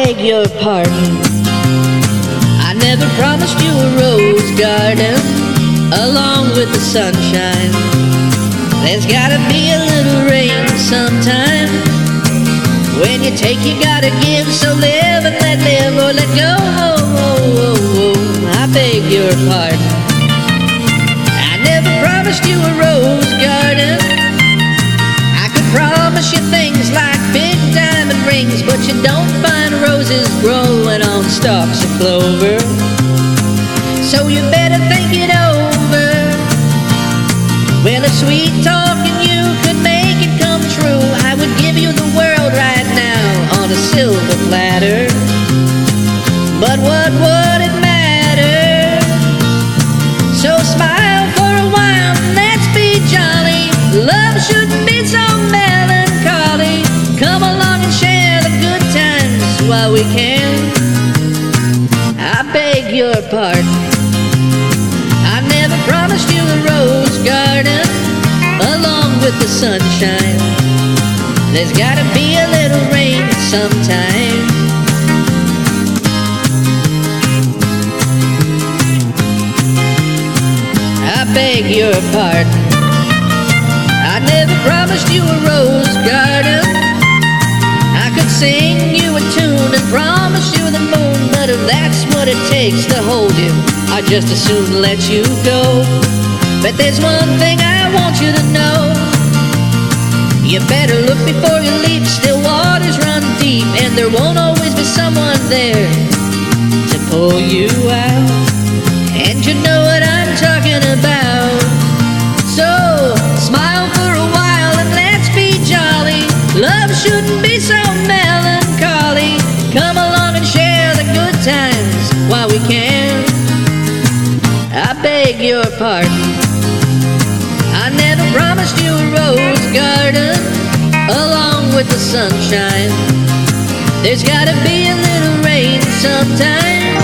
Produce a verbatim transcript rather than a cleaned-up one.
beg your pardon. I never promised you a rose garden along with the sunshine. There's gotta be a little rain sometime. When you take, you gotta give, so live and let live or let go. Oh, oh, oh, oh. I beg your pardon. I never promised you a rose garden. I could promise you things like big diamond rings, but you don't find roses growing on stalks of clover. So you better think it over. Well, if sweet talking you could make it come true, I would give you the world right now on a silver platter. But what would it matter? So smile for a while, let's be jolly. Love shouldn't be so melancholy. Come along and share the good times while we can. I beg your pardon. I never promised you a rose garden along with the sunshine. There's gotta be a little rain sometime. I beg your pardon. I never promised you a rose garden. I could sing you a tune and promise you the moon, but if that's what it takes to hold you, I'd just as soon let you go. But there's one thing I want you to know. You better look before you leap. Still waters run deep, and there won't always be someone there to pull you out. And you know what I'm talking about. So smile for a while and let's be jolly. Love shouldn't be so melancholy. Come along and share the good times while we can. I beg your pardon. I never promised you a rose garden along with the sunshine. There's gotta be a little rain sometime.